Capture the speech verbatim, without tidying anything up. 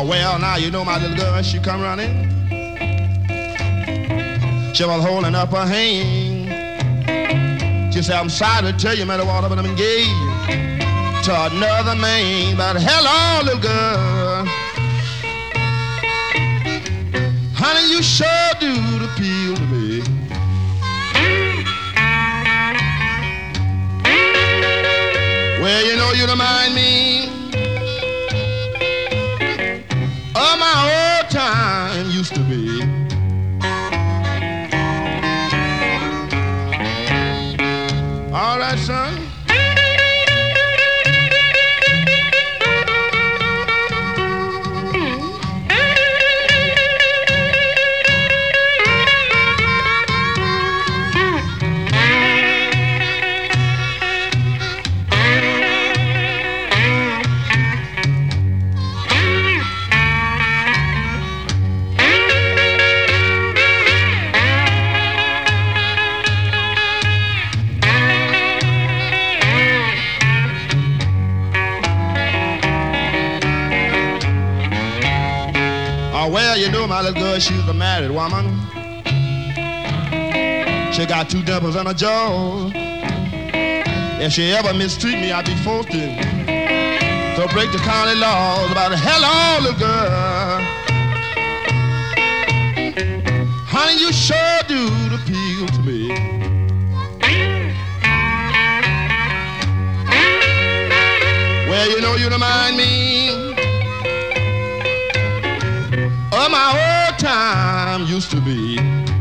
well, now you know my little girl, she come running. She was holding up her hand. She said, I'm sorry to tell you, man, but I'm engaged to another man. But hello, little girl. Honey, you sure do appeal to me. Well, you know you remind me of my old time used to be. All right, son. Well, you know my little girl, she's a married woman. She got two dimples on her jaw. If she ever mistreat me, I'd be forced to, to break the county laws about a hello, little girl. Honey, you sure do appeal to me. Well, you know you remind me of my old time used to be.